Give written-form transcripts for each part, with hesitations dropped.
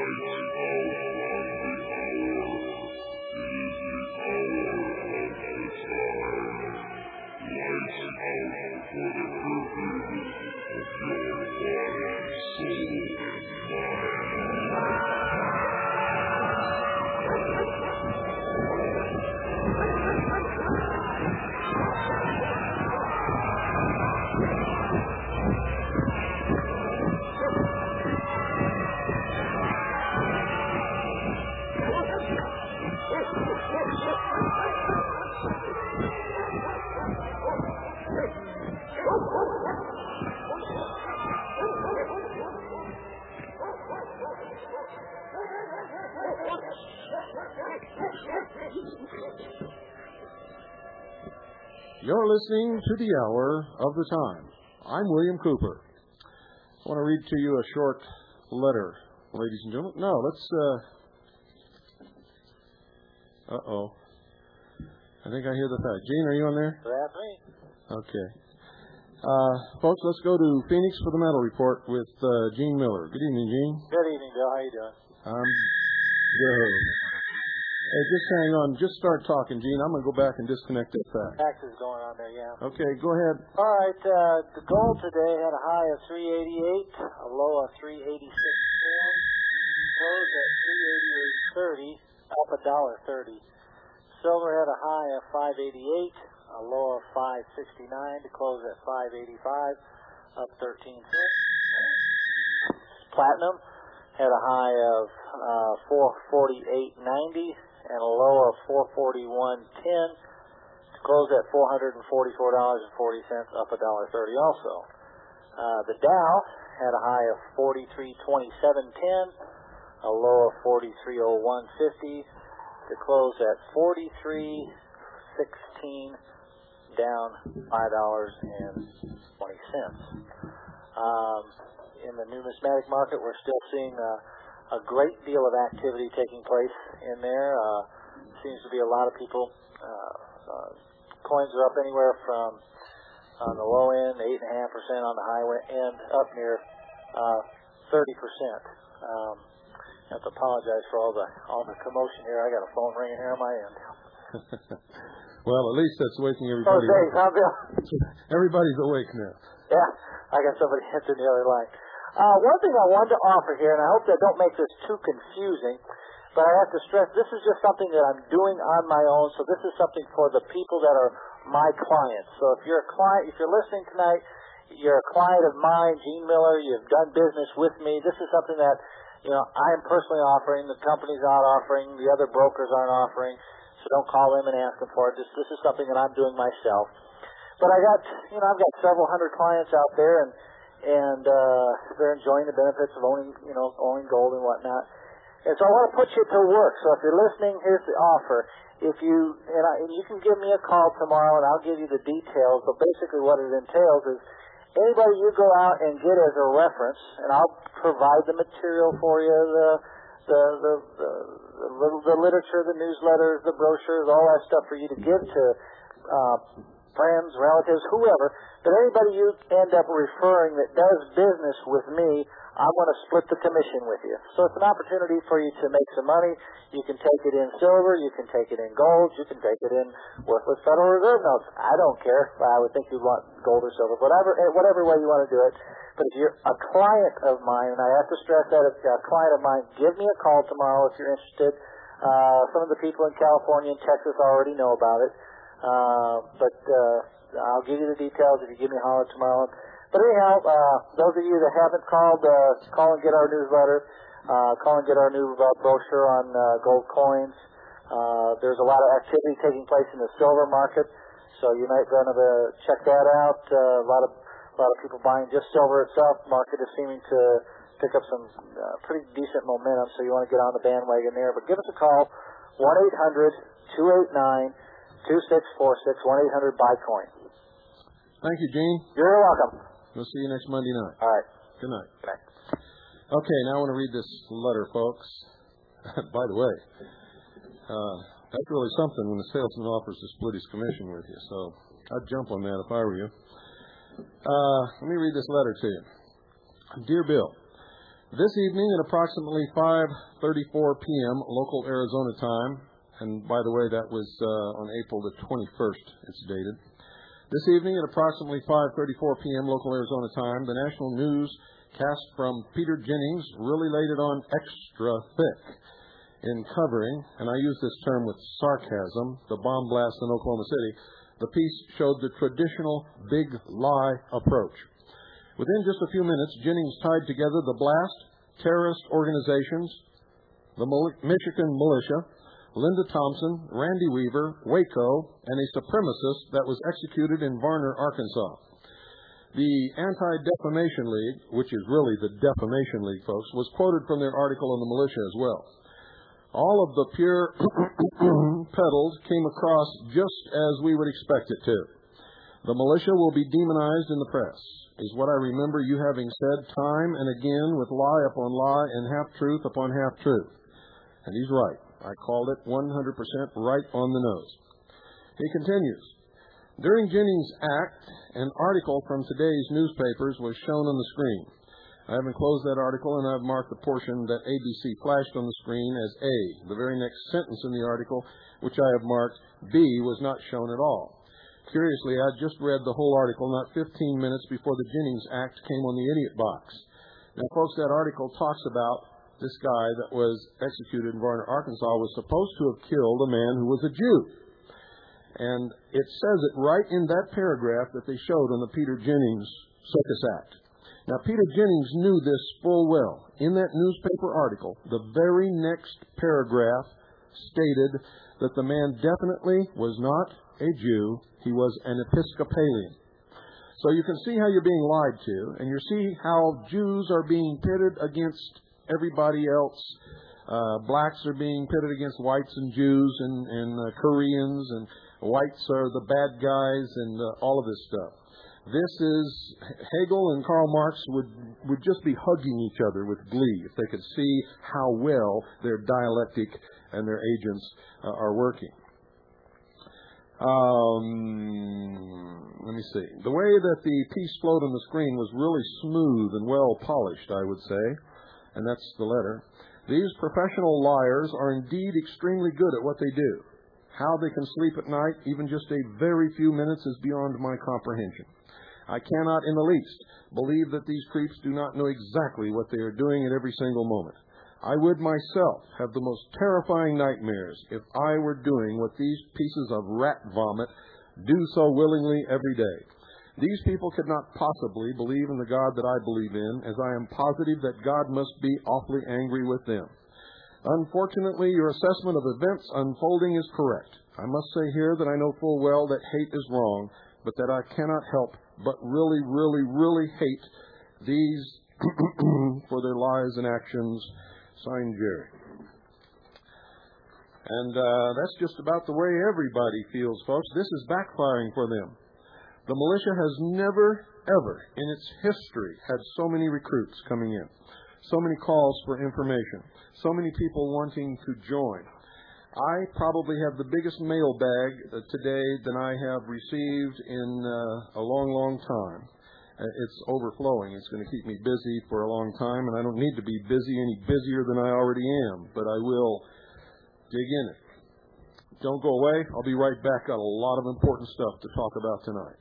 You're listening to the Hour of the Time. I'm William Cooper. I want to read to you a short letter, ladies and gentlemen. No, let's... Uh-oh. I think I hear the fact. Gene, are you on there? That's me. Okay. Folks, let's go to Phoenix for the Metal Report with Gene Miller. Good evening, Gene. Good evening, Bill. How you doing? I'm good. Hey, just hang on. Just start talking, Gene. I'm going to go back and disconnect that fact. Fax is going on there, yeah. Okay, go ahead. All right. The gold today had a high of 388, a low of 386, closed at 388.30, up $1.30. Silver had a high of 588, a low of 569, to close at 585, up 13 cents. Platinum had a high of 448.90 and a low of 441.10, to close at $444.40, up $1.30 also. The Dow had a high of 4327.10, a low of 4301.50, to close at 4316, down $5.20. In the numismatic market, we're still seeing a great deal of activity taking place in there. Seems to be a lot of people. Coins are up anywhere from, on the low end, 8.5%, on the high end, up near 30%. I have to apologize for all the commotion here. I got a phone ringing here on my end. Well, at least that's waking everybody up. Days, huh, Bill? Everybody's awake now. Yeah, I got somebody hit the other line. One thing I wanted to offer here, and I hope that don't make this too confusing, but I have to stress this is just something that I'm doing on my own, so this is something for the people that are my clients. So if you're a client, if you're listening tonight, you're a client of mine, Gene Miller, you've done business with me, this is something that, you know, I am personally offering, the company's not offering, the other brokers aren't offering, so don't call them and ask them for it. This is something that I'm doing myself. But I've got several hundred clients out there, and they're enjoying the benefits of owning gold and whatnot. And so I want to put you to work. So if you're listening, here's the offer. And you can give me a call tomorrow, and I'll give you the details. But basically, what it entails is anybody you go out and get as a reference, and I'll provide the material for you, the literature, the newsletters, the brochures, all that stuff for you to give to friends, relatives, whoever. But anybody you end up referring that does business with me, I'm going to split the commission with you. So it's an opportunity for you to make some money. You can take it in silver, you can take it in gold, you can take it in worthless Federal Reserve notes. I don't care. I would think you'd want gold or silver, whatever way you want to do it. But if you're a client of mine, and I have to stress that, if you're a client of mine, give me a call tomorrow if you're interested. Some of the people in California and Texas already know about it. But I'll give you the details if you give me a holler tomorrow. But anyhow, those of you that haven't called, call and get our newsletter. Call and get our new brochure on gold coins. There's a lot of activity taking place in the silver market, so you might want to check that out. A lot of people buying just silver itself. Market is seeming to pick up some pretty decent momentum, so you want to get on the bandwagon there. But give us a call, 1-800-289-2646, 1-800-BUY-COIN. Thank you, Gene. You're welcome. We'll see you next Monday night. All right. Good night. Good night. Okay, now I want to read this letter, folks. By the way, that's really something when the salesman offers to split his commission with you. So I'd jump on that if I were you. Let me read this letter to you. Dear Bill, This evening at approximately 5:34 p.m. local Arizona time, and by the way, that was on April the 21st, it's dated. This evening at approximately 5:34 p.m. local Arizona time, the national newscast from Peter Jennings really laid it on extra thick in covering, and I use this term with sarcasm, the bomb blast in Oklahoma City. The piece showed the traditional big lie approach. Within just a few minutes, Jennings tied together the blast, terrorist organizations, the Michigan militia, Linda Thompson, Randy Weaver, Waco, and a supremacist that was executed in Varner, Arkansas. The Anti-Defamation League, which is really the Defamation League, folks, was quoted from their article on the militia as well. All of the pure peddles came across just as we would expect it to. The militia will be demonized in the press, is what I remember you having said time and again with lie upon lie and half-truth upon half-truth. And he's right. I called it 100% right on the nose. He continues, during Jennings' act, an article from today's newspapers was shown on the screen. I have enclosed that article and I've marked the portion that ABC flashed on the screen as A. The very next sentence in the article, which I have marked B, was not shown at all. Curiously, I just read the whole article not 15 minutes before the Jennings Act came on the idiot box. Now, folks, that article talks about this guy that was executed in Varner, Arkansas, was supposed to have killed a man who was a Jew. And it says it right in that paragraph that they showed on the Peter Jennings Circus Act. Now, Peter Jennings knew this full well. In that newspaper article, the very next paragraph stated that the man definitely was not a Jew. He was an Episcopalian. So you can see how you're being lied to, and you see how Jews are being pitted against everybody else. Blacks are being pitted against whites and Jews and Koreans, and whites are the bad guys and all of this stuff. This is, Hegel and Karl Marx would just be hugging each other with glee if they could see how well their dialectic and their agents are working. Let me see. The way that the piece flowed on the screen was really smooth and well polished, I would say, and that's the letter. These professional liars are indeed extremely good at what they do. How they can sleep at night, even just a very few minutes, is beyond my comprehension. I cannot in the least believe that these creeps do not know exactly what they are doing at every single moment. I would myself have the most terrifying nightmares if I were doing what these pieces of rat vomit do so willingly every day. These people could not possibly believe in the God that I believe in, as I am positive that God must be awfully angry with them. Unfortunately, your assessment of events unfolding is correct. I must say here that I know full well that hate is wrong, but that I cannot help but really, really, really hate these for their lies and actions. Signed, Jerry. And that's just about the way everybody feels, folks. This is backfiring for them. The militia has never, ever in its history had so many recruits coming in, so many calls for information, so many people wanting to join. I probably have the biggest mailbag today than I have received in a long, long time. It's overflowing. It's going to keep me busy for a long time, and I don't need to be busy any busier than I already am, but I will dig in it. Don't go away. I'll be right back. Got a lot of important stuff to talk about tonight.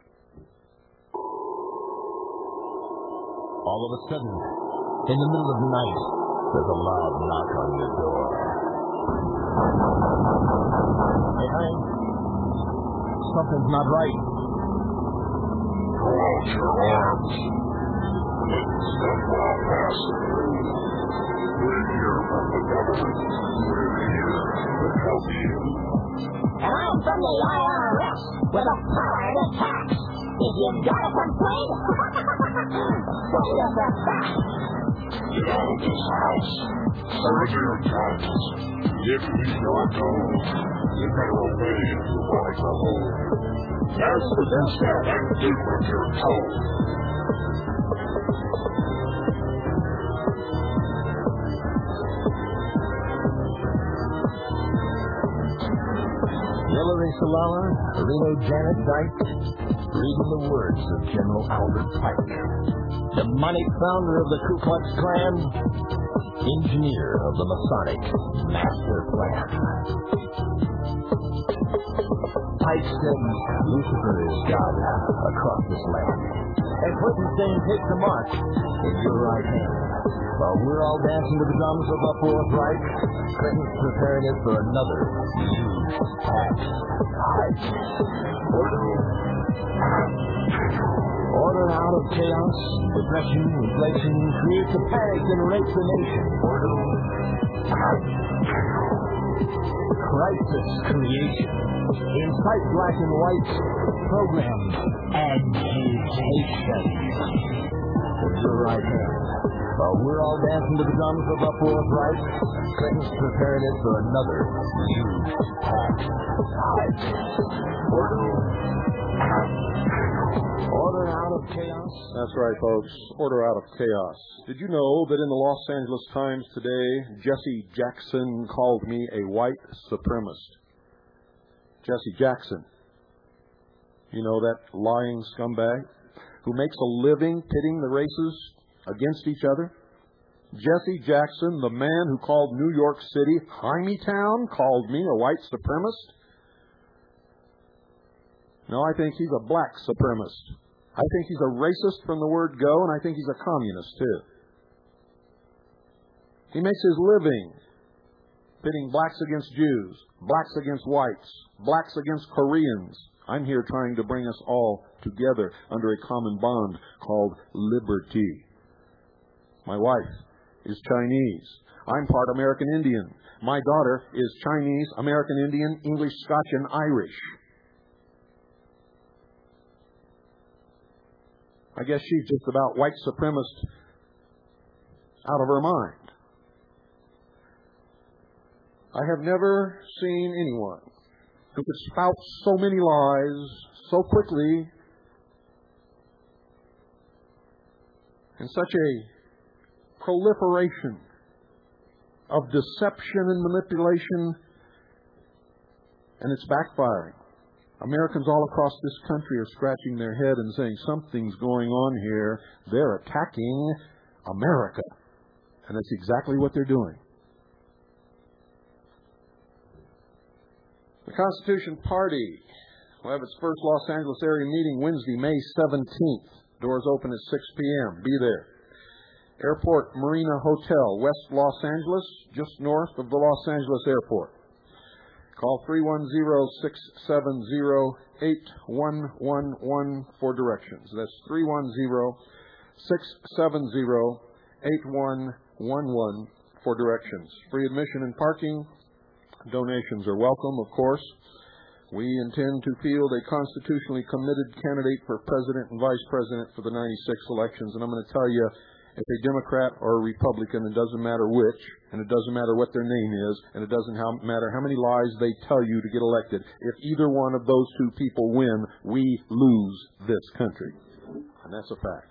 All of a sudden, in the middle of the night, there's a loud knock on your door. Hey, honey, something's not right. Throw out your arms. Let step off past through. We're here from the government. We're here to help you. And I'm from the IRS with a power to tax. If you've got a complaint, send us a fax. Get out of this house. Serve your taxes. If we don't go, you better obey if you want to hold. That's the best out and do what you're told. Hillary Salama, Reno Janet Dyke, reading the words of General Albert Pike. demonic founder of the Ku Klux Klan, engineer of the Masonic Master Plan. Pike said Lucifer is God across this land. And Clinton saying, take the mark in your right hand. While we're all dancing to the drums of the Fourth Reich, Clinton's preparing it for another huge tax hike. Order out of chaos, depression, inflation, creates a panic and rapes the nation. Crisis creation. Incite black and white. Program agitation. With your right hand. While we're all dancing to the drums of the Fourth Reich, Clinton's preparing it for another huge tax hike. Order out of chaos. That's right, folks. Order out of chaos. Did you know that in the Los Angeles Times today, Jesse Jackson called me a white supremacist? Jesse Jackson. You know that lying scumbag who makes a living pitting the races against each other? Jesse Jackson, the man who called New York City Hymietown, called me a white supremacist? No, I think he's a black supremacist. I think he's a racist from the word go, and I think he's a communist, too. He makes his living pitting blacks against Jews, blacks against whites, blacks against Koreans. I'm here trying to bring us all together under a common bond called liberty. My wife is Chinese. I'm part American Indian. My daughter is Chinese, American Indian, English, Scotch, and Irish. I guess she's just about white supremacist out of her mind. I have never seen anyone who could spout so many lies so quickly and such a proliferation of deception and manipulation, and it's backfiring. Americans all across this country are scratching their head and saying, something's going on here. They're attacking America. And that's exactly what they're doing. The Constitution Party will have its first Los Angeles area meeting Wednesday, May 17th. Doors open at 6 p.m. Be there. Airport Marina Hotel, West Los Angeles, just north of the Los Angeles Airport. Call 310-670-8111 for directions. That's 310-670-8111 for directions. Free admission and parking. Donations are welcome, of course. We intend to field a constitutionally committed candidate for president and vice president for the 96 elections. And I'm going to tell you, if a Democrat or a Republican, it doesn't matter which, and it doesn't matter what their name is, and it doesn't matter how many lies they tell you to get elected. If either one of those two people win, we lose this country. And that's a fact.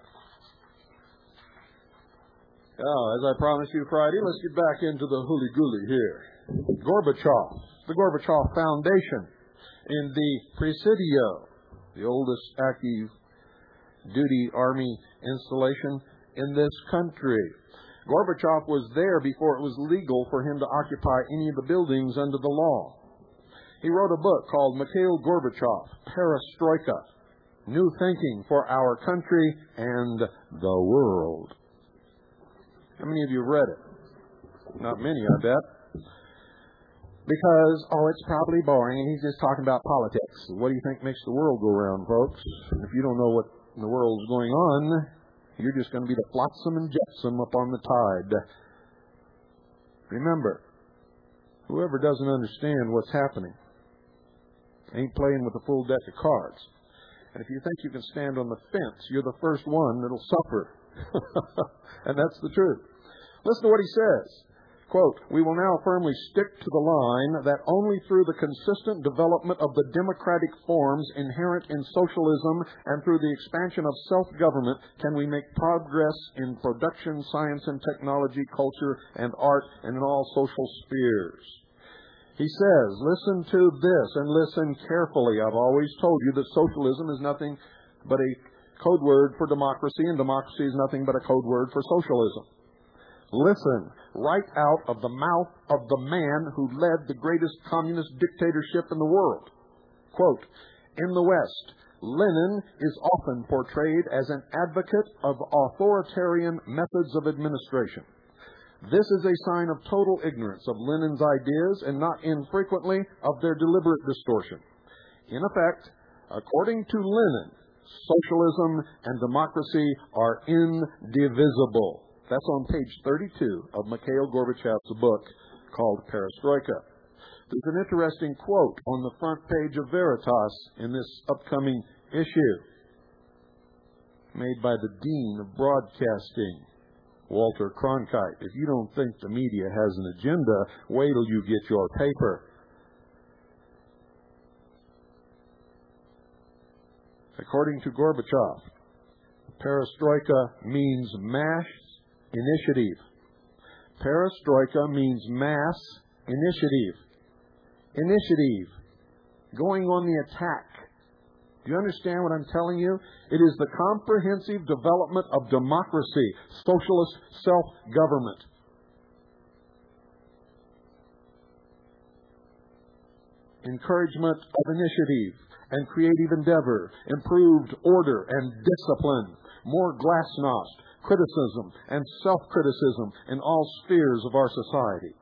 Now, as I promised you Friday, let's get back into the hooly-gooly here. Gorbachev, the Gorbachev Foundation in the Presidio, the oldest active duty army installation in this country. Gorbachev was there before it was legal for him to occupy any of the buildings under the law. He wrote a book called Mikhail Gorbachev, Perestroika, New Thinking for Our Country and the World. How many of you have read it? Not many, I bet. Because, it's probably boring and he's just talking about politics. What do you think makes the world go round, folks? If you don't know what in the world's going on, you're just going to be the flotsam and jetsam up on the tide. Remember, whoever doesn't understand what's happening ain't playing with a full deck of cards. And if you think you can stand on the fence, you're the first one that'll suffer. And that's the truth. Listen to what he says. Quote, "We will now firmly stick to the line that only through the consistent development of the democratic forms inherent in socialism and through the expansion of self-government can we make progress in production, science and technology, culture and art, and in all social spheres." He says, listen to this and listen carefully. I've always told you that socialism is nothing but a code word for democracy, and democracy is nothing but a code word for socialism. Listen, right out of the mouth of the man who led the greatest communist dictatorship in the world. Quote, "In the West, Lenin is often portrayed as an advocate of authoritarian methods of administration. This is a sign of total ignorance of Lenin's ideas and not infrequently of their deliberate distortion. In effect, according to Lenin, socialism and democracy are indivisible." That's on page 32 of Mikhail Gorbachev's book called Perestroika. There's an interesting quote on the front page of Veritas in this upcoming issue, made by the Dean of Broadcasting, Walter Cronkite. If you don't think the media has an agenda, wait till you get your paper. According to Gorbachev, perestroika means mass initiative. Perestroika means mass initiative. Initiative. Going on the attack. Do you understand what I'm telling you? It is the comprehensive development of democracy, socialist self-government. Encouragement of initiative and creative endeavor, improved order and discipline, more glasnost, criticism and self-criticism in all spheres of our society.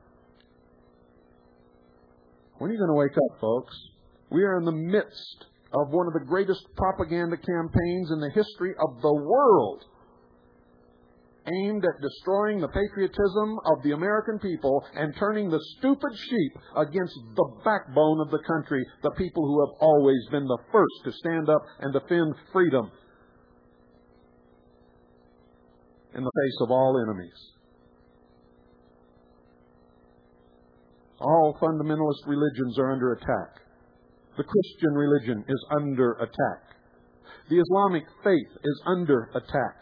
When are you going to wake up, folks? We are in the midst of one of the greatest propaganda campaigns in the history of the world, aimed at destroying the patriotism of the American people and turning the stupid sheep against the backbone of the country, the people who have always been the first to stand up and defend freedom in the face of all enemies. All fundamentalist religions are under attack. The Christian religion is under attack. The Islamic faith is under attack.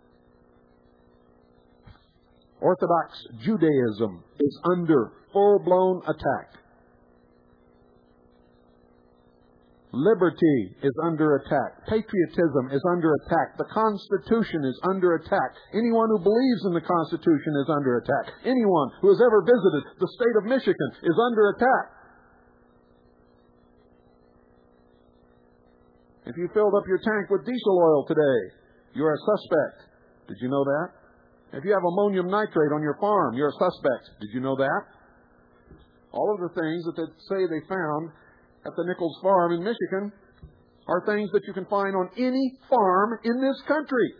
Orthodox Judaism is under full-blown attack. Liberty is under attack. Patriotism is under attack. The Constitution is under attack. Anyone who believes in the Constitution is under attack. Anyone who has ever visited the state of Michigan is under attack. If you filled up your tank with diesel oil today, you're a suspect. Did you know that? If you have ammonium nitrate on your farm, you're a suspect. Did you know that? All of the things that they say they found at the Nichols Farm in Michigan are things that you can find on any farm in this country.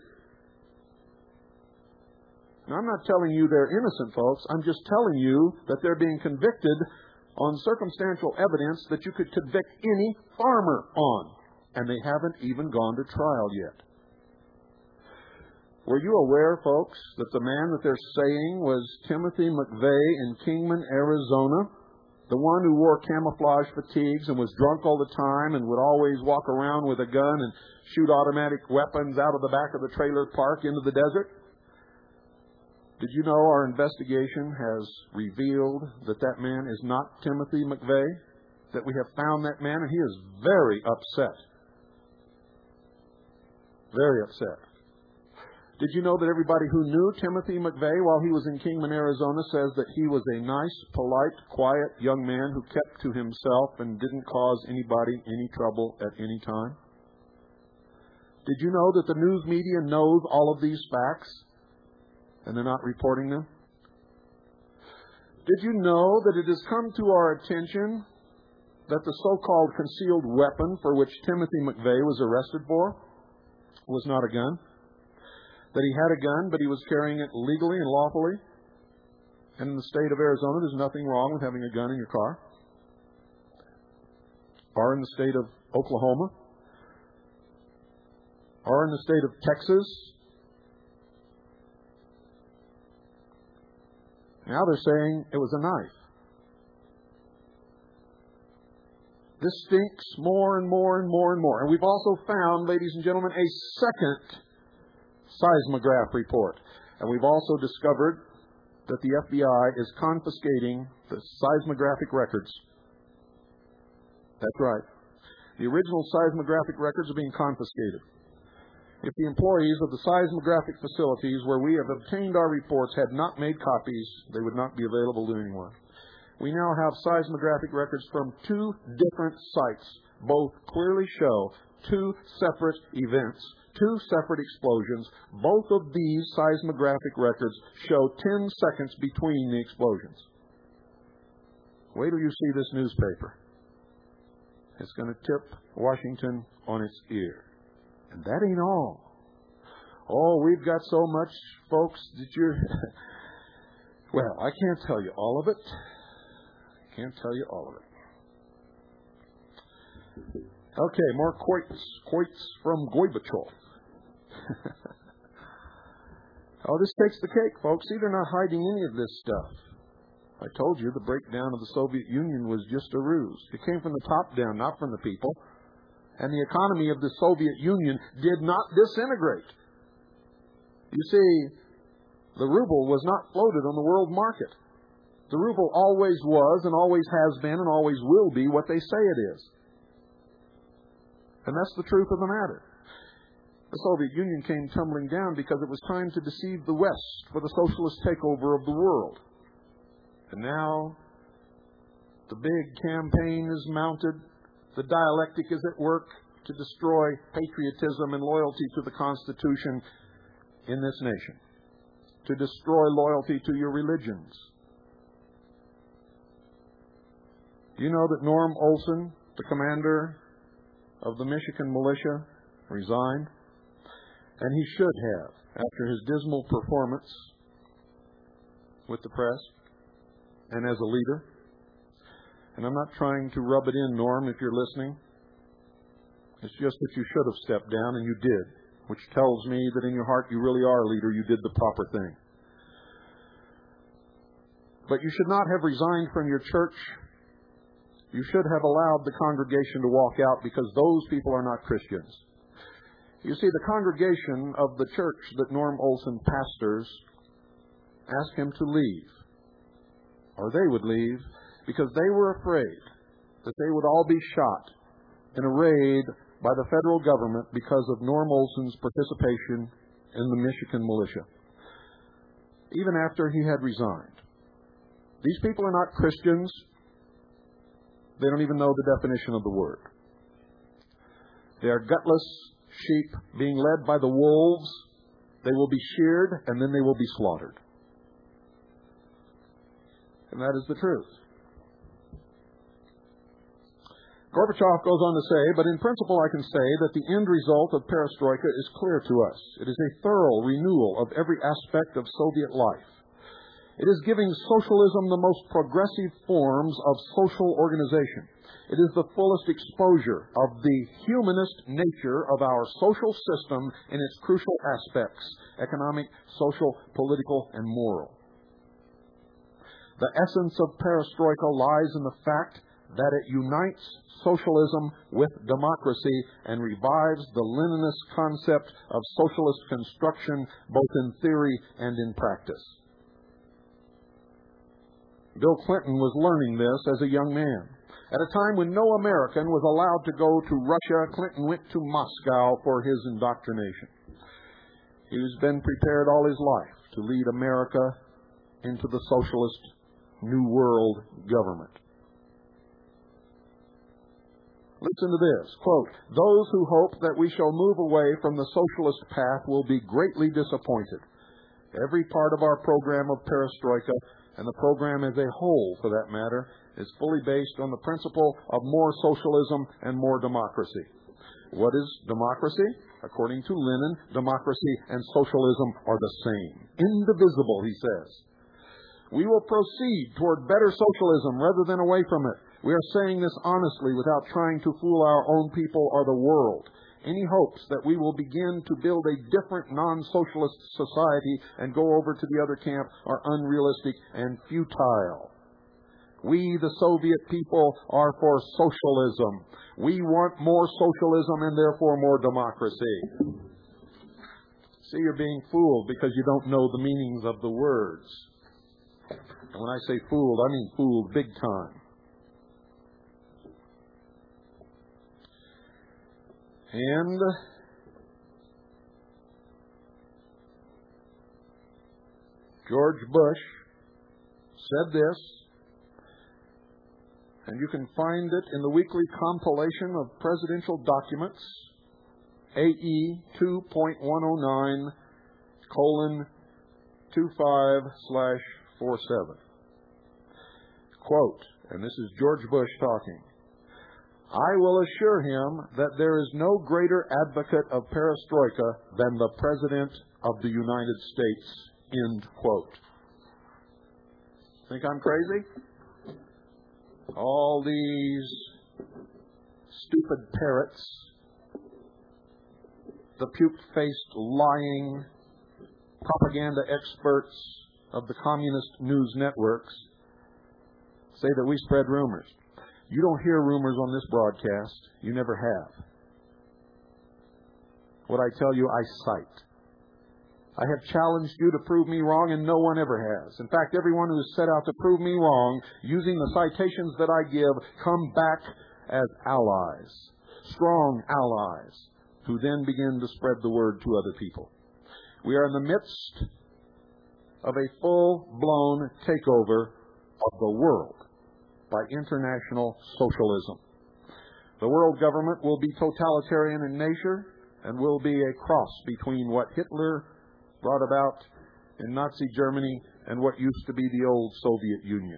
Now, I'm not telling you they're innocent, folks. I'm just telling you that they're being convicted on circumstantial evidence that you could convict any farmer on. And they haven't even gone to trial yet. Were you aware, folks, that the man that they're saying was Timothy McVeigh in Kingman, Arizona? The one who wore camouflage fatigues and was drunk all the time and would always walk around with a gun and shoot automatic weapons out of the back of the trailer park into the desert? Did you know our investigation has revealed that that man is not Timothy McVeigh? That we have found that man, and he is very upset. Very upset. Did you know that everybody who knew Timothy McVeigh while he was in Kingman, Arizona, says that he was a nice, polite, quiet young man who kept to himself and didn't cause anybody any trouble at any time? Did you know that the news media knows all of these facts and they're not reporting them? Did you know that it has come to our attention that the so-called concealed weapon for which Timothy McVeigh was arrested for was not a gun? That he had a gun, but he was carrying it legally and lawfully. And in the state of Arizona, there's nothing wrong with having a gun in your car. Or in the state of Oklahoma. Or in the state of Texas. Now they're saying it was a knife. This stinks more and more and more and more. And we've also found, ladies and gentlemen, a second seismograph report. And we've also discovered that the FBI is confiscating the seismographic records. That's right. The original seismographic records are being confiscated. If the employees of the seismographic facilities where we have obtained our reports had not made copies, they would not be available to anyone. We now have seismographic records from 2 different sites. Both clearly show 2 separate events, 2 separate explosions. Both of these seismographic records show 10 seconds between the explosions. Wait till you see this newspaper. It's going to tip Washington on its ear. And that ain't all. Oh, we've got so much, folks, that you're... Well, I can't tell you all of it. Can't tell you all of it. Okay, more quotes from Gorbachev. Oh, this takes the cake, folks. See, they're not hiding any of this stuff. I told you the breakdown of the Soviet Union was just a ruse. It came from the top down, not from the people. And the economy of the Soviet Union did not disintegrate. You see, the ruble was not floated on the world market. The ruble always was and always has been and always will be what they say it is. And that's the truth of the matter. The Soviet Union came tumbling down because it was time to deceive the West for the socialist takeover of the world. And now the big campaign is mounted. The dialectic is at work to destroy patriotism and loyalty to the Constitution in this nation, to destroy loyalty to your religions. You know that Norm Olson, the commander of the Michigan militia, resigned? And he should have, after his dismal performance with the press and as a leader. And I'm not trying to rub it in, Norm, if you're listening. It's just that you should have stepped down, and you did, which tells me that in your heart you really are a leader. You did the proper thing. But you should not have resigned from your church. You should have allowed the congregation to walk out, because those people are not Christians. You see, the congregation of the church that Norm Olson pastors asked him to leave, or they would leave, because they were afraid that they would all be shot in a raid by the federal government because of Norm Olson's participation in the Michigan militia, even after he had resigned. These people are not Christians. They don't even know the definition of the word. They are gutless sheep being led by the wolves. They will be sheared, and then they will be slaughtered. And that is the truth. Gorbachev goes on to say, but in principle I can say that the end result of perestroika is clear to us. It is a thorough renewal of every aspect of Soviet life. It is giving socialism the most progressive forms of social organization. It is the fullest exposure of the humanist nature of our social system in its crucial aspects: economic, social, political, and moral. The essence of perestroika lies in the fact that it unites socialism with democracy and revives the Leninist concept of socialist construction both in theory and in practice. Bill Clinton was learning this as a young man. At a time when no American was allowed to go to Russia, Clinton went to Moscow for his indoctrination. He has been prepared all his life to lead America into the socialist New World government. Listen to this, quote, "Those who hope that we shall move away from the socialist path will be greatly disappointed. Every part of our program of perestroika, and the program as a whole, for that matter, is fully based on the principle of more socialism and more democracy." What is democracy? According to Lenin, democracy and socialism are the same. Indivisible, he says. We will proceed toward better socialism rather than away from it. We are saying this honestly without trying to fool our own people or the world. Any hopes that we will begin to build a different non-socialist society and go over to the other camp are unrealistic and futile. We, the Soviet people, are for socialism. We want more socialism and therefore more democracy. See, you're being fooled because you don't know the meanings of the words. And when I say fooled, I mean fooled big time. And George Bush said this, and you can find it in the weekly compilation of presidential documents, AE 2.109:25/47. Quote, and this is George Bush talking, "I will assure him that there is no greater advocate of perestroika than the President of the United States." End quote. Think I'm crazy? All these stupid parrots, the puke-faced, lying propaganda experts of the communist news networks say that we spread rumors. You don't hear rumors on this broadcast. You never have. What I tell you, I cite. I have challenged you to prove me wrong, and no one ever has. In fact, everyone who has set out to prove me wrong, using the citations that I give, come back as allies, strong allies, who then begin to spread the word to other people. We are in the midst of a full-blown takeover of the world by international socialism. The world government will be totalitarian in nature and will be a cross between what Hitler brought about in Nazi Germany and what used to be the old Soviet Union.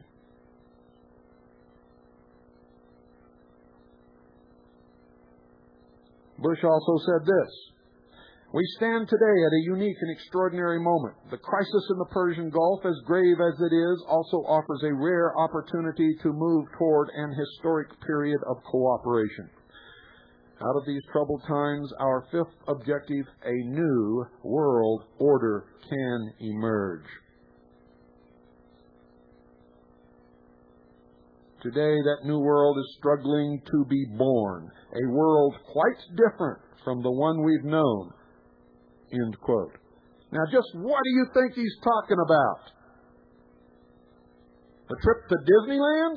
Bush also said this, "We stand today at a unique and extraordinary moment. The crisis in the Persian Gulf, as grave as it is, also offers a rare opportunity to move toward an historic period of cooperation. Out of these troubled times, our fifth objective, a new world order, can emerge." Today, that new world is struggling to be born, a world quite different from the one we've known. End quote. Now, just what do you think he's talking about? A trip to Disneyland?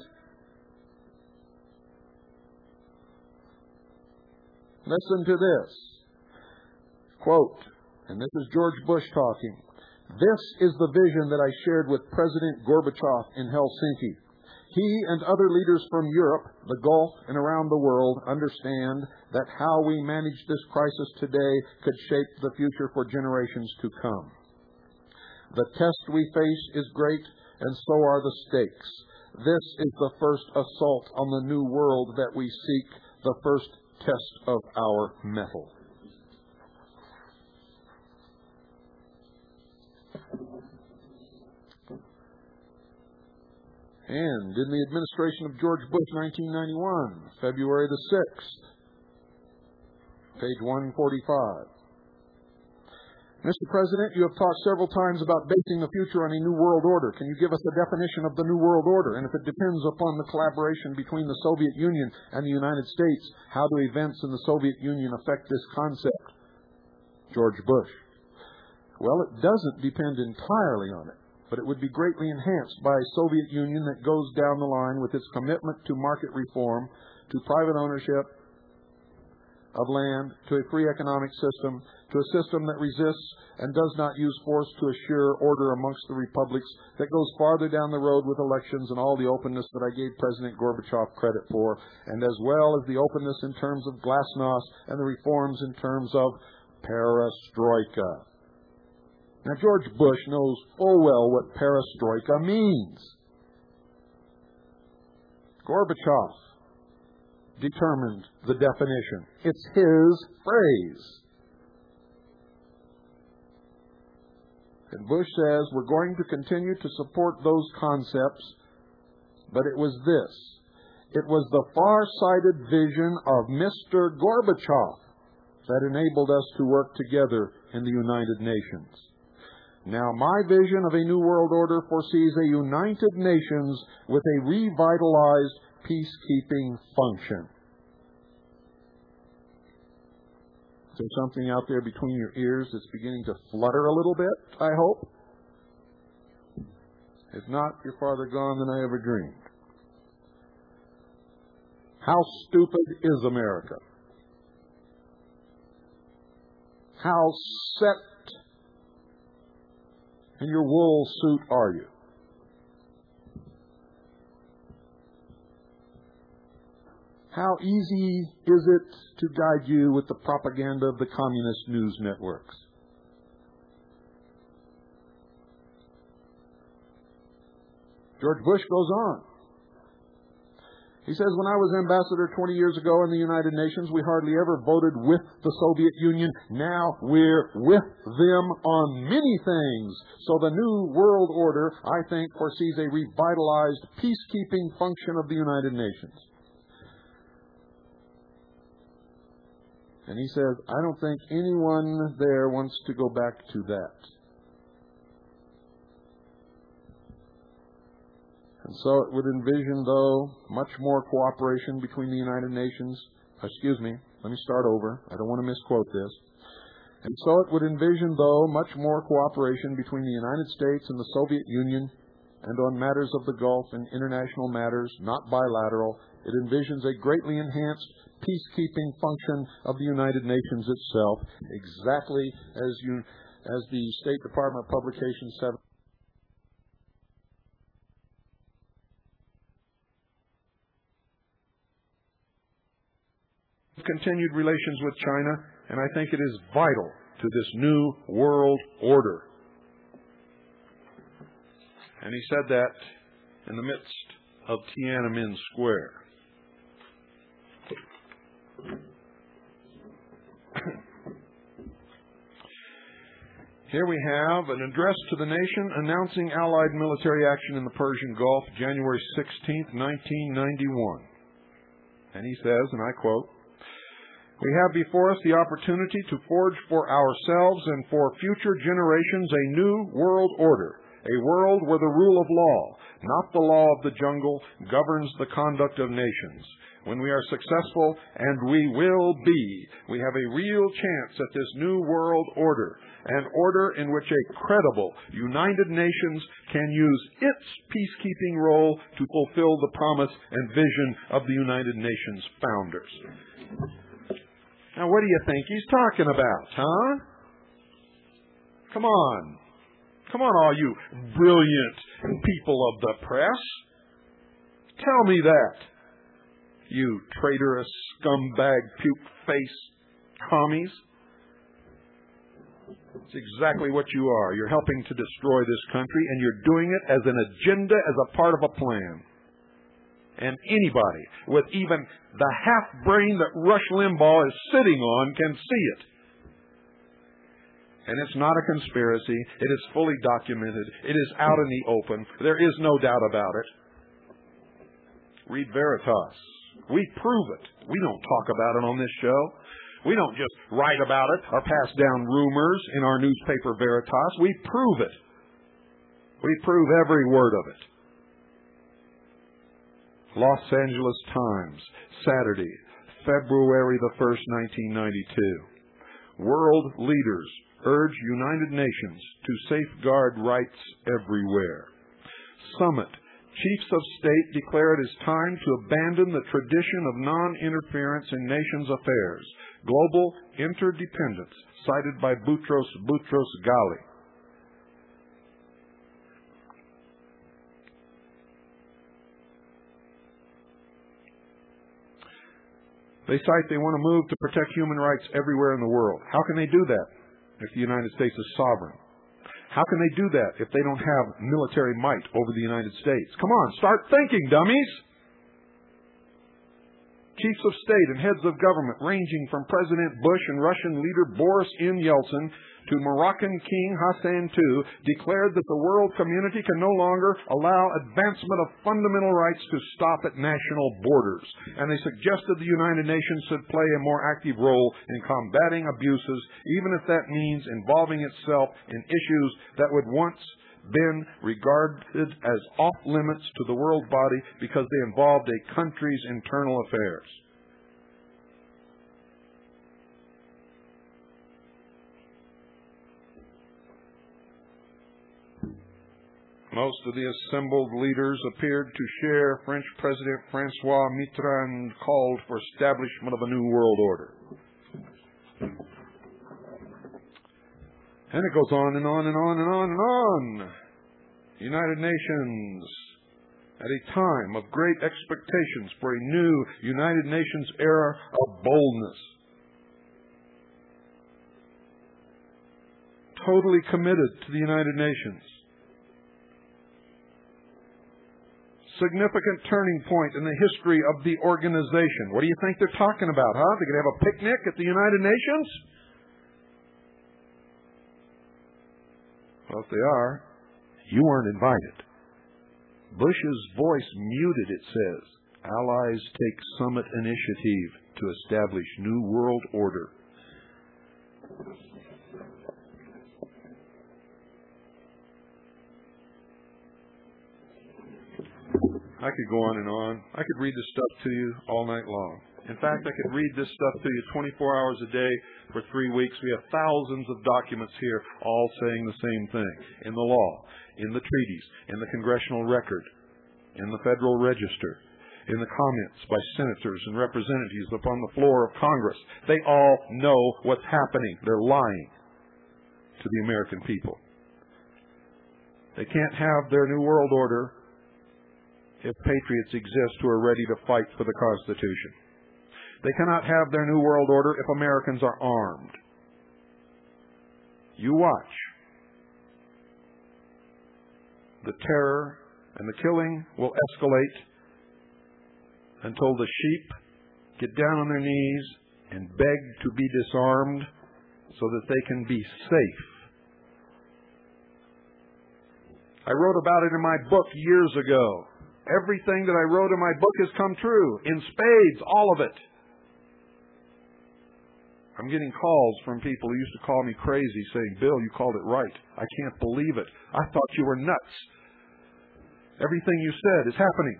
Listen to this. Quote, and this is George Bush talking, "This is the vision that I shared with President Gorbachev in Helsinki. He and other leaders from Europe, the Gulf, and around the world understand that how we manage this crisis today could shape the future for generations to come. The test we face is great, and so are the stakes. This is the first assault on the new world that we seek, the first test of our mettle." And in the administration of George Bush, 1991, February the 6th, page 145. "Mr. President, you have talked several times about basing the future on a new world order. Can you give us a definition of the new world order? And if it depends upon the collaboration between the Soviet Union and the United States, how do events in the Soviet Union affect this concept?" George Bush. "Well, it doesn't depend entirely on it, but it would be greatly enhanced by a Soviet Union that goes down the line with its commitment to market reform, to private ownership of land, to a free economic system, to a system that resists and does not use force to assure order amongst the republics, that goes farther down the road with elections and all the openness that I gave President Gorbachev credit for, and as well as the openness in terms of glasnost and the reforms in terms of perestroika." Now, George Bush knows full well what perestroika means. Gorbachev determined the definition. It's his phrase. And Bush says we're going to continue to support those concepts, but it was this. It was the far-sighted vision of Mr. Gorbachev that enabled us to work together in the United Nations. Now, my vision of a new world order foresees a United Nations with a revitalized peacekeeping function. Is there something out there between your ears that's beginning to flutter a little bit, I hope? If not, you're farther gone than I ever dreamed. How stupid is America? How set in your wool suit are you? How easy is it to guide you with the propaganda of the communist news networks? George Bush goes on. He says, when I was ambassador 20 years ago in the United Nations, we hardly ever voted with the Soviet Union. Now we're with them on many things. So the new world order, I think, foresees a revitalized peacekeeping function of the United Nations. And he says, I don't think anyone there wants to go back to that. And so it would envision, though, much more cooperation between the United Nations. Excuse me, let me start over. I don't want to misquote this. And so it would envision, though, much more cooperation between the United States and the Soviet Union, and on matters of the Gulf and international matters, not bilateral. It envisions a greatly enhanced peacekeeping function of the United Nations itself, exactly as the State Department Publication 7. Continued relations with China, and I think it is vital to this new world order. And he said that in the midst of Tiananmen Square. Here we have an address to the nation announcing Allied military action in the Persian Gulf, January 16th, 1991. And he says, and I quote, we have before us the opportunity to forge for ourselves and for future generations a new world order, a world where the rule of law, not the law of the jungle, governs the conduct of nations. When we are successful, and we will be, we have a real chance at this new world order, an order in which a credible United Nations can use its peacekeeping role to fulfill the promise and vision of the United Nations founders. Now, what do you think he's talking about, huh? Come on. Come on, all you brilliant people of the press. Tell me that. You traitorous, scumbag, puke-face commies. It's exactly what you are. You're helping to destroy this country, and you're doing it as an agenda, as a part of a plan. And anybody with even the half brain that Rush Limbaugh is sitting on can see it. And it's not a conspiracy. It is fully documented. It is out in the open. There is no doubt about it. Read Veritas. We prove it. We don't talk about it on this show. We don't just write about it or pass down rumors in our newspaper Veritas. We prove it. We prove every word of it. Los Angeles Times, Saturday, February the 1st, 1992. World leaders urge United Nations to safeguard rights everywhere. Summit. Chiefs of state declare it is time to abandon the tradition of non-interference in nations' affairs. Global interdependence, cited by Boutros Ghali. They cite they want to move to protect human rights everywhere in the world. How can they do that if the United States is sovereign? How can they do that if they don't have military might over the United States? Come on, start thinking, dummies! Chiefs of state and heads of government, ranging from President Bush and Russian leader Boris N. Yeltsin to Moroccan King Hassan II, declared that the world community can no longer allow advancement of fundamental rights to stop at national borders. And they suggested the United Nations should play a more active role in combating abuses, even if that means involving itself in issues that would once been regarded as off-limits to the world body because they involved a country's internal affairs. Most of the assembled leaders appeared to share French President François Mitterrand's call for establishment of a new world order. And it goes on and on and on and on and on. United Nations, at a time of great expectations for a new United Nations era of boldness. Totally committed to the United Nations. Significant turning point in the history of the organization. What do you think they're talking about, huh? They're going to have a picnic at the United Nations? Well, if they are, you weren't invited. Bush's voice muted, it says. Allies take summit initiative to establish new world order. I could go on and on. I could read this stuff to you all night long. In fact, I could read this stuff to you 24 hours a day for 3 weeks. We have thousands of documents here all saying the same thing. In the law, in the treaties, in the congressional record, in the Federal Register, in the comments by senators and representatives upon the floor of Congress. They all know what's happening. They're lying to the American people. They can't have their new world order if patriots exist who are ready to fight for the Constitution. They cannot have their new world order if Americans are armed. You watch. The terror and the killing will escalate until the sheep get down on their knees and beg to be disarmed so that they can be safe. I wrote about it in my book years ago. Everything that I wrote in my book has come true. In spades, all of it. I'm getting calls from people who used to call me crazy saying, Bill, you called it right. I can't believe it. I thought you were nuts. Everything you said is happening.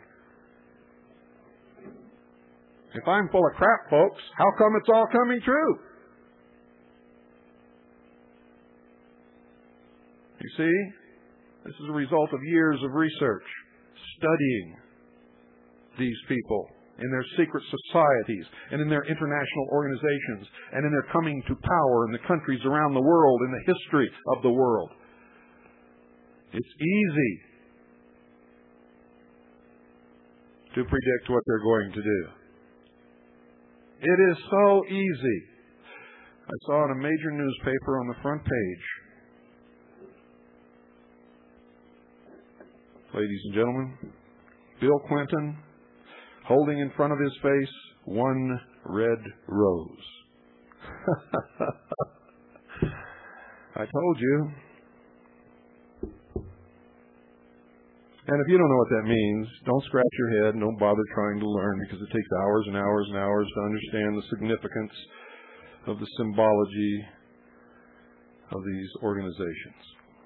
If I'm full of crap, folks, how come it's all coming true? You see, this is a result of years of research, studying these people in their secret societies and in their international organizations and in their coming to power in the countries around the world, in the history of the world. It's easy to predict what they're going to do. It is so easy. I saw in a major newspaper on the front page, ladies and gentlemen, Bill Clinton holding in front of his face one red rose. I told you. And if you don't know what that means, don't scratch your head and don't bother trying to learn, because it takes hours and hours and hours to understand the significance of the symbology of these organizations.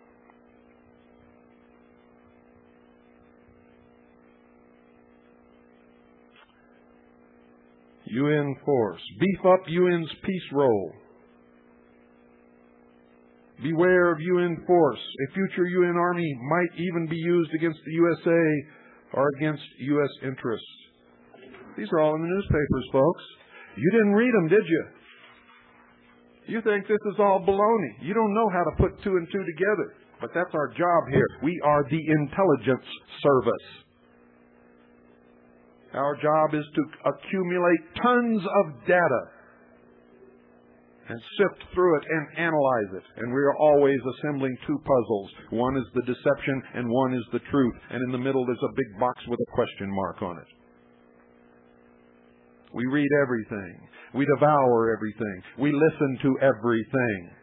UN force. Beef up UN's peace role. Beware of UN force. A future UN army might even be used against the USA or against U.S. interests. These are all in the newspapers, folks. You didn't read them, did you? You think this is all baloney. You don't know how to put two and two together. But that's our job here. We are the intelligence service. Our job is to accumulate tons of data and sift through it and analyze it. And we are always assembling two puzzles. One is the deception and one is the truth. And in the middle there's a big box with a question mark on it. We read everything. We devour everything. We listen to everything.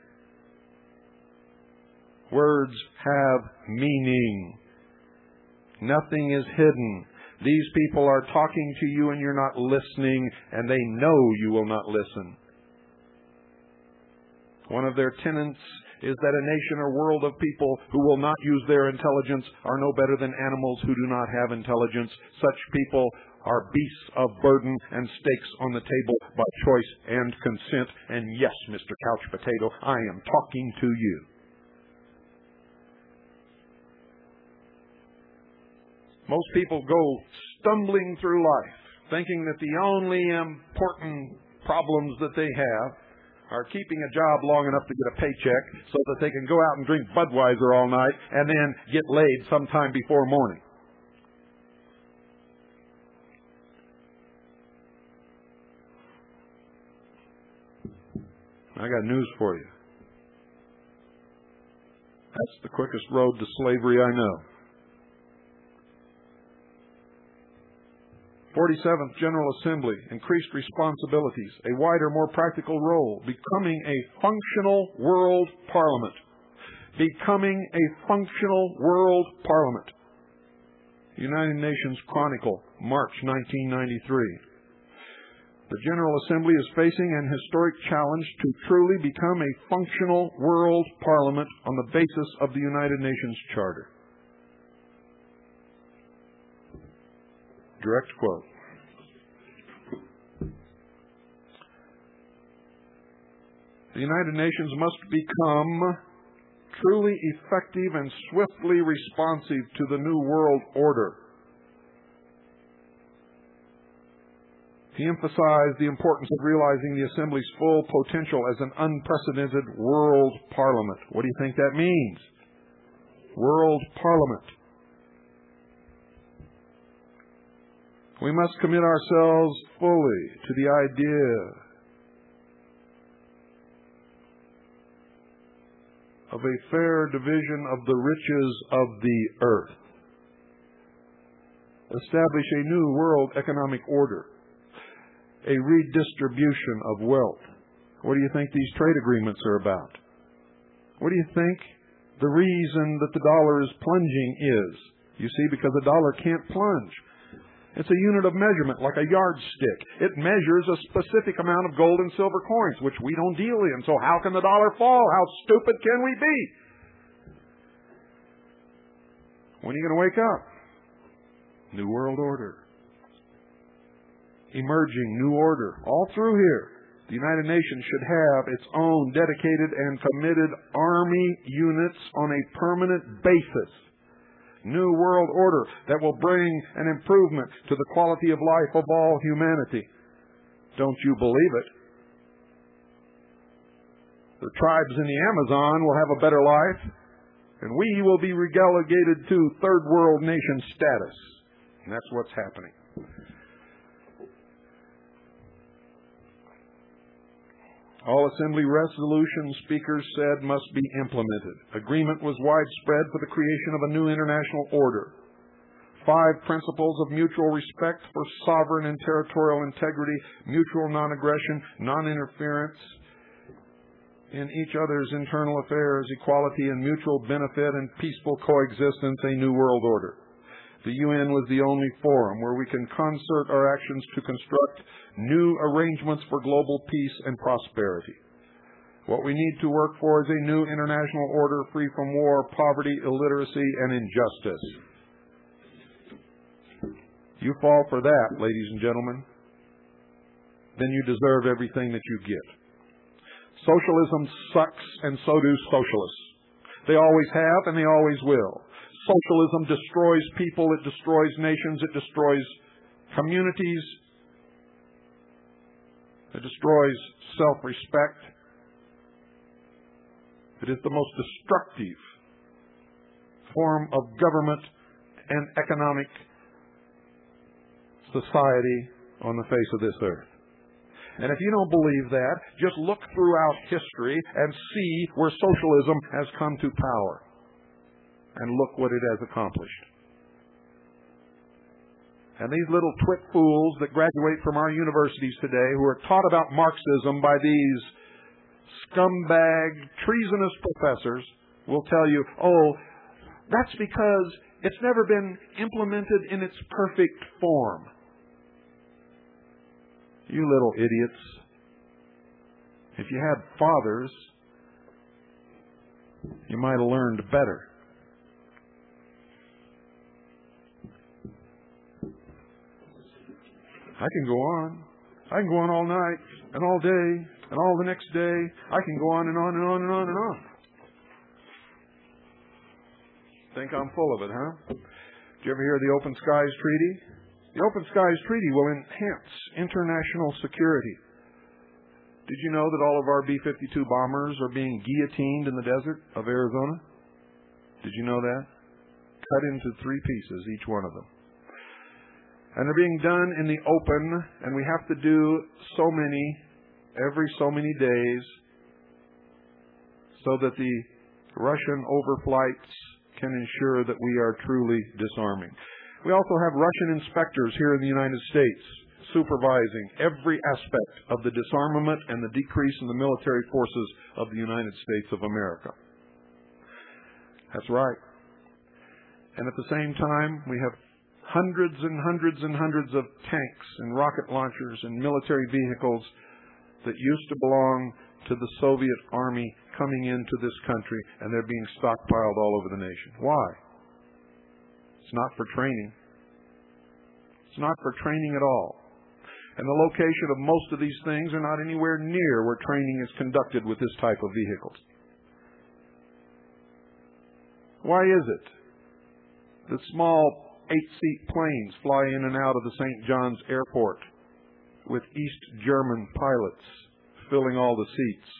Words have meaning. Nothing is hidden. These people are talking to you and you're not listening, and they know you will not listen. One of their tenets is that a nation or world of people who will not use their intelligence are no better than animals who do not have intelligence. Such people are beasts of burden and stakes on the table by choice and consent. And yes, Mr. Couch Potato, I am talking to you. Most people go stumbling through life thinking that the only important problems that they have are keeping a job long enough to get a paycheck so that they can go out and drink Budweiser all night and then get laid sometime before morning. I got news for you. That's the quickest road to slavery I know. 47th General Assembly, increased responsibilities, a wider, more practical role, becoming a functional world parliament. Becoming a functional world parliament. United Nations Chronicle, March 1993. The General Assembly is facing an historic challenge to truly become a functional world parliament on the basis of the United Nations Charter. Direct quote. The United Nations must become truly effective and swiftly responsive to the new world order. He emphasized the importance of realizing the Assembly's full potential as an unprecedented world parliament. What do you think that means? World parliament. We must commit ourselves fully to the idea of a fair division of the riches of the earth. Establish a new world economic order. A redistribution of wealth. What do you think these trade agreements are about? What do you think the reason that the dollar is plunging is? You see, because the dollar can't plunge. It's a unit of measurement, like a yardstick. It measures a specific amount of gold and silver coins, which we don't deal in. So how can the dollar fall? How stupid can we be? When are you going to wake up? New world order. Emerging new order. All through here, the United Nations should have its own dedicated and committed army units on a permanent basis. New world order that will bring an improvement to the quality of life of all humanity. Don't you believe it? The tribes in the Amazon will have a better life, and we will be relegated to third world nation status. And that's what's happening. All Assembly resolutions, speakers said, must be implemented. Agreement was widespread for the creation of a new international order. 5 principles of mutual respect for sovereign and territorial integrity, mutual non-aggression, non-interference in each other's internal affairs, equality and mutual benefit, and peaceful coexistence, a new world order. The UN was the only forum where we can concert our actions to construct new arrangements for global peace and prosperity. What we need to work for is a new international order free from war, poverty, illiteracy, and injustice. You fall for that, ladies and gentlemen, then you deserve everything that you get. Socialism sucks, and so do socialists. They always have, and they always will. Socialism destroys people, it destroys nations, it destroys communities, it destroys self-respect. It is the most destructive form of government and economic society on the face of this earth. And if you don't believe that, just look throughout history and see where socialism has come to power. And look what it has accomplished. And these little twit fools that graduate from our universities today who are taught about Marxism by these scumbag, treasonous professors will tell you, oh, that's because it's never been implemented in its perfect form. You little idiots. If you had fathers, you might have learned better. I can go on. I can go on all night and all day and all the next day. I can go on and on and on and on and on. Think I'm full of it, huh? Did you ever hear of the Open Skies Treaty? The Open Skies Treaty will enhance international security. Did you know that all of our B-52 bombers are being guillotined in the desert of Arizona? Did you know that? Cut into 3 pieces, each one of them. And they're being done in the open, and we have to do so many, every so many days, so that the Russian overflights can ensure that we are truly disarming. We also have Russian inspectors here in the United States supervising every aspect of the disarmament and the decrease in the military forces of the United States of America. That's right. And at the same time, we have hundreds and hundreds and hundreds of tanks and rocket launchers and military vehicles that used to belong to the Soviet Army coming into this country, and they're being stockpiled all over the nation. Why? It's not for training. It's not for training at all. And the location of most of these things are not anywhere near where training is conducted with this type of vehicles. Why is it that small 8-seat planes fly in and out of the St. John's Airport with East German pilots filling all the seats?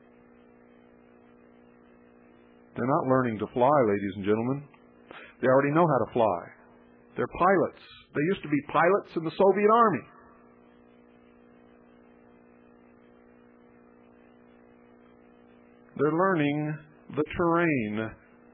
They're not learning to fly, ladies and gentlemen. They already know how to fly. They're pilots. They used to be pilots in the Soviet Army. They're learning the terrain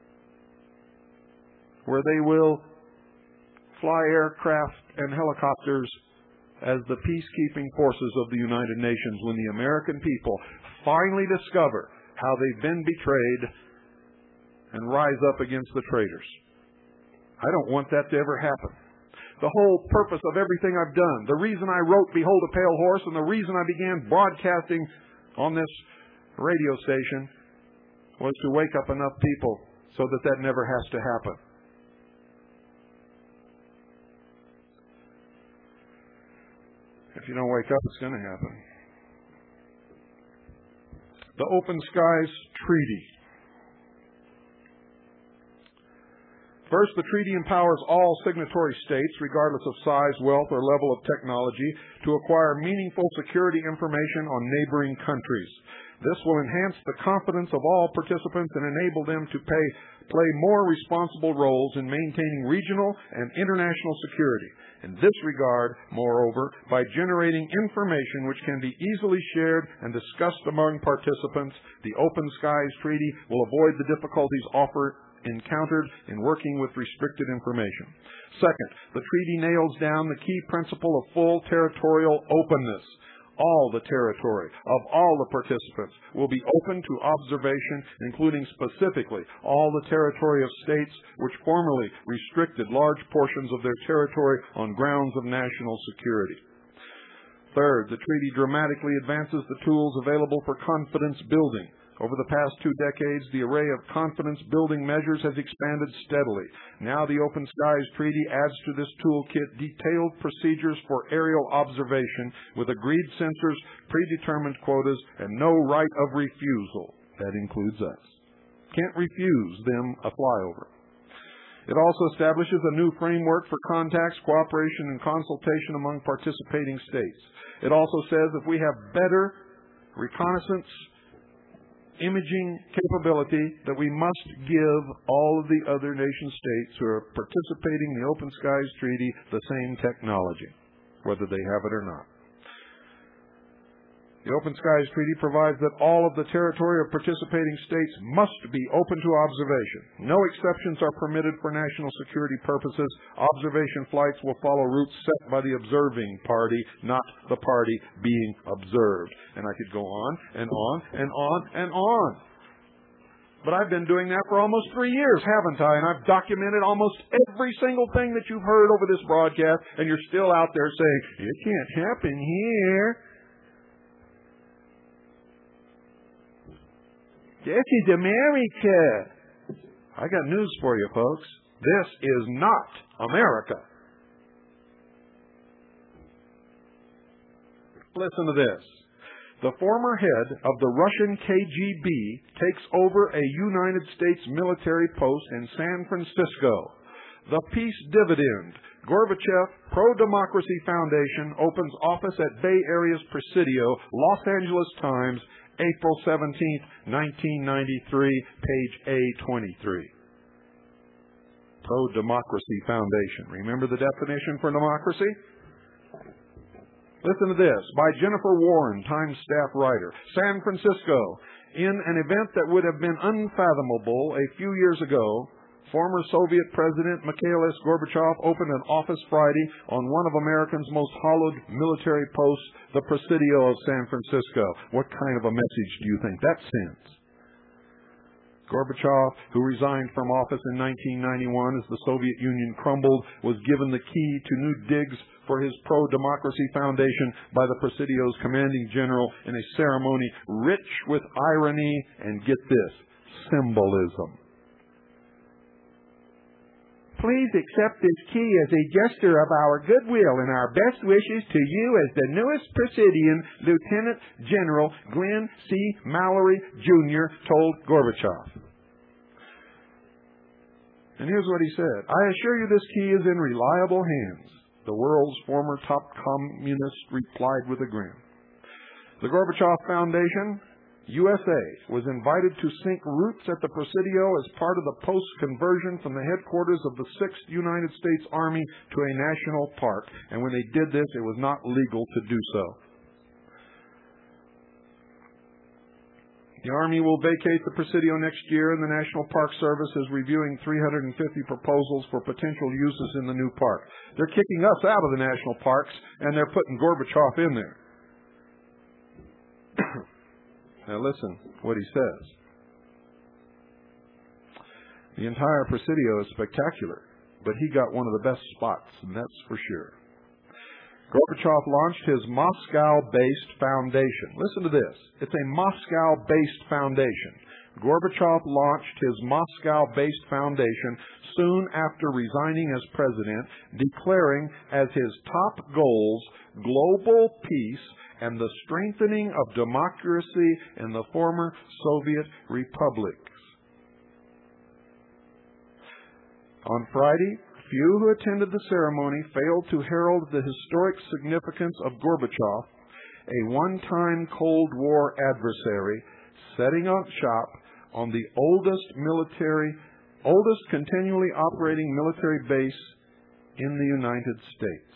where they will fly aircraft and helicopters as the peacekeeping forces of the United Nations when the American people finally discover how they've been betrayed and rise up against the traitors. I don't want that to ever happen. The whole purpose of everything I've done, the reason I wrote Behold a Pale Horse, and the reason I began broadcasting on this radio station was to wake up enough people so that that never has to happen. If you don't wake up, it's going to happen. The Open Skies Treaty. First, the treaty empowers all signatory states, regardless of size, wealth, or level of technology, to acquire meaningful security information on neighboring countries. This will enhance the confidence of all participants and enable them to play more responsible roles in maintaining regional and international security. In this regard, moreover, by generating information which can be easily shared and discussed among participants, the Open Skies Treaty will avoid the difficulties encountered in working with restricted information. Second, the treaty nails down the key principle of full territorial openness. All the territory of all the participants will be open to observation, including specifically all the territory of states which formerly restricted large portions of their territory on grounds of national security. Third, the treaty dramatically advances the tools available for confidence building. Over the past 2 decades, the array of confidence-building measures has expanded steadily. Now the Open Skies Treaty adds to this toolkit detailed procedures for aerial observation with agreed sensors, predetermined quotas, and no right of refusal. That includes us. Can't refuse them a flyover. It also establishes a new framework for contacts, cooperation, and consultation among participating states. It also says if we have better reconnaissance imaging capability, that we must give all of the other nation states who are participating in the Open Skies Treaty the same technology, whether they have it or not. The Open Skies Treaty provides that all of the territory of participating states must be open to observation. No exceptions are permitted for national security purposes. Observation flights will follow routes set by the observing party, not the party being observed. And I could go on and on and on and on. But I've been doing that for almost 3 years, haven't I? And I've documented almost every single thing that you've heard over this broadcast, and you're still out there saying, it can't happen here. This is America. I got news for you, folks. This is not America. Listen to this. The former head of the Russian KGB takes over a United States military post in San Francisco. The peace dividend Gorbachev Pro-Democracy Foundation opens office at Bay Area's Presidio, Los Angeles Times, April 17th, 1993, page A23. Pro-Democracy Foundation. Remember the definition for democracy? Listen to this, by Jennifer Warren, Times staff writer. San Francisco, in an event that would have been unfathomable a few years ago, former Soviet President Mikhail S. Gorbachev opened an office Friday on one of America's most hallowed military posts, the Presidio of San Francisco. What kind of a message do you think that sends? Gorbachev, who resigned from office in 1991 as the Soviet Union crumbled, was given the key to new digs for his Pro-Democracy Foundation by the Presidio's commanding general in a ceremony rich with irony and, get this, symbolism. Please accept this key as a gesture of our goodwill and our best wishes to you as the newest Presidian, Lieutenant General Glenn C. Mallory, Jr., told Gorbachev. And here's what he said. I assure you this key is in reliable hands. The world's former top communist replied with a grin. The Gorbachev Foundation, USA, was invited to sink roots at the Presidio as part of the post-conversion from the headquarters of the 6th United States Army to a national park. And when they did this, it was not legal to do so. The Army will vacate the Presidio next year, and the National Park Service is reviewing 350 proposals for potential uses in the new park. They're kicking us out of the national parks, and they're putting Gorbachev in there. Now listen what he says. The entire Presidio is spectacular, but he got one of the best spots, and that's for sure. Gorbachev launched his Moscow-based foundation. Listen to this. It's a Moscow-based foundation. Gorbachev launched his Moscow-based foundation soon after resigning as president, declaring as his top goals global peace and the strengthening of democracy in the former Soviet republics. On Friday, few who attended the ceremony failed to herald the historic significance of Gorbachev, a one-time Cold War adversary, setting up shop on the oldest continually operating military base in the United States.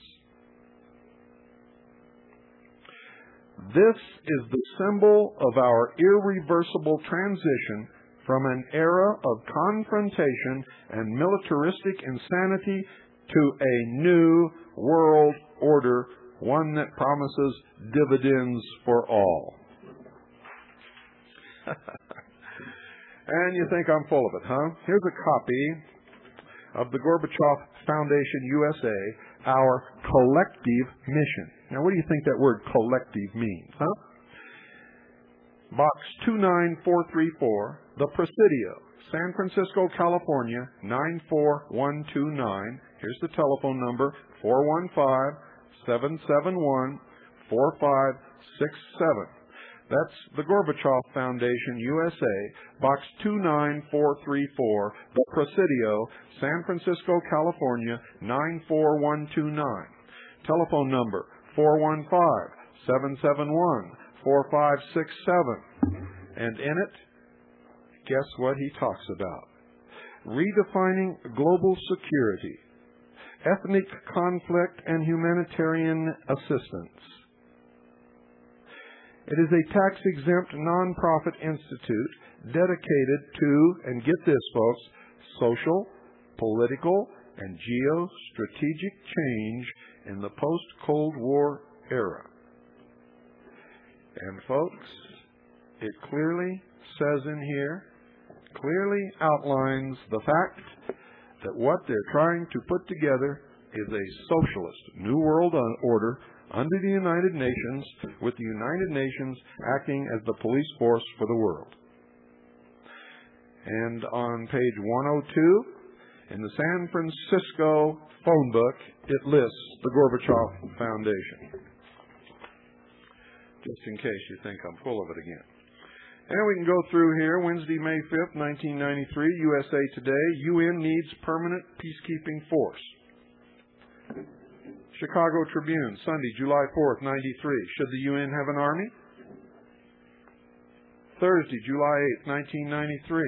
This is the symbol of our irreversible transition from an era of confrontation and militaristic insanity to a new world order, one that promises dividends for all. And you think I'm full of it, huh? Here's a copy of the Gorbachev Foundation USA, our collective mission. Now, what do you think that word collective means, huh? Box 29434, The Presidio, San Francisco, California, 94129. Here's the telephone number, 415-771-4567. That's the Gorbachev Foundation, USA, Box 29434, The Presidio, San Francisco, California, 94129. Telephone number, 415-771-4567. And in it, guess what he talks about? Redefining global security, ethnic conflict, and humanitarian assistance. It is a tax-exempt nonprofit institute dedicated to, and get this, folks, social, political, and geostrategic change in the post-Cold War era. And folks, it clearly says in here, clearly outlines the fact that what they're trying to put together is a socialist New World Order under the United Nations, with the United Nations acting as the police force for the world. And on page 102, in the San Francisco phone book, it lists the Gorbachev Foundation. Just in case you think I'm full of it again. And we can go through here. Wednesday, May 5th, 1993, USA Today. UN needs permanent peacekeeping force. Chicago Tribune, Sunday, July 4th, 93. Should the UN have an army? Thursday, July 8th, 1993.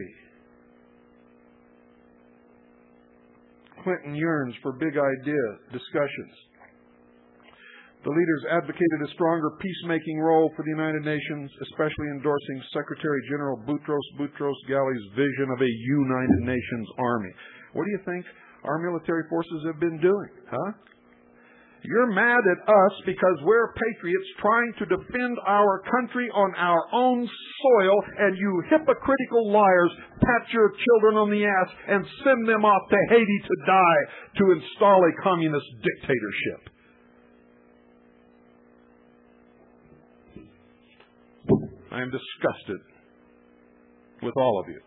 Clinton yearns for big idea discussions. The leaders advocated a stronger peacemaking role for the United Nations, especially endorsing Secretary General Boutros Ghali's vision of a United Nations Army. What do you think our military forces have been doing, huh? You're mad at us because we're patriots trying to defend our country on our own soil, and you hypocritical liars pat your children on the ass and send them off to Haiti to die to install a communist dictatorship. I am disgusted with all of you.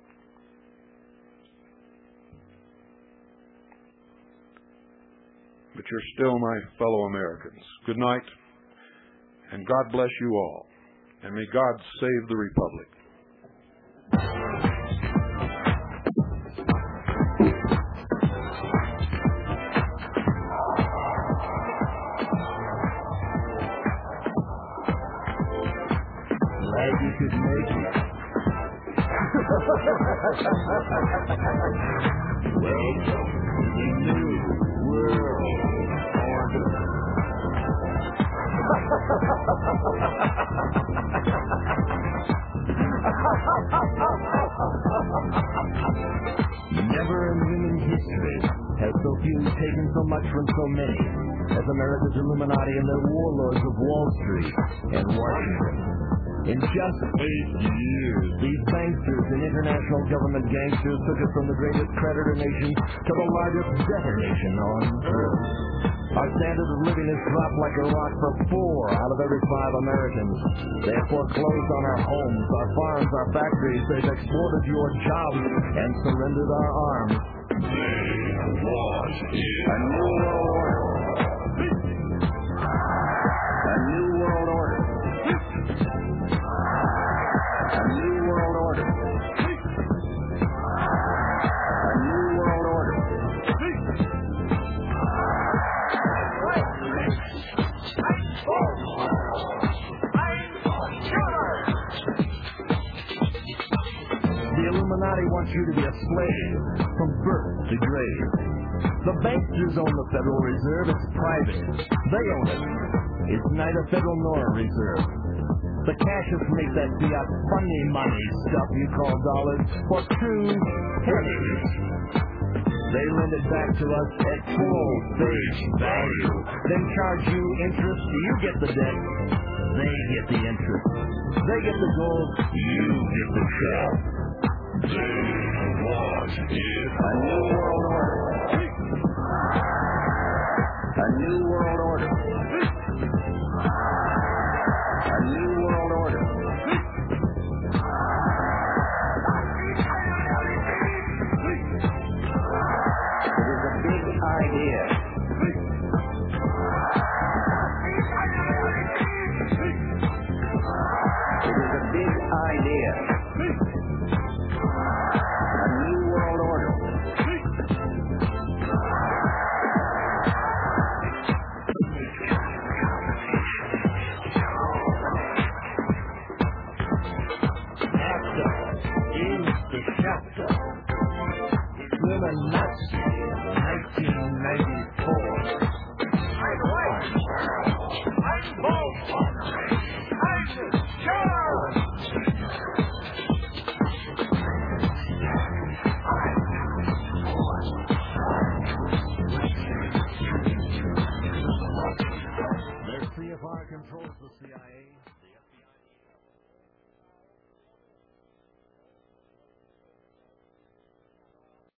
But you're still my fellow Americans. Good night, and God bless you all. And may God save the Republic. Glad you could make it. Welcome to the new world order. Never in human history has so few taken so much from so many as America's Illuminati and their warlords of Wall Street and Washington. In just 8 years, these banksters and international government gangsters took us from the greatest creditor nation to the largest debtor nation on earth. Our standard of living has dropped like a rock for 4 out of every 5 Americans. They have foreclosed on our homes, our farms, our factories. They've exported your jobs and surrendered our arms. They want A new world order. A new world order. A new world order. A new world order. The Illuminati wants you to be a slave from birth to grave. The banksters own the Federal Reserve. It's private. They own it. It's neither federal nor a reserve. The cashiers make that fiat funny money stuff you call dollars for 2 pennies. They lend it back to us at full face value. Then charge you interest. You get the debt. They get the interest. They get the gold. You get the shell. They want it. A new world order. A new world order.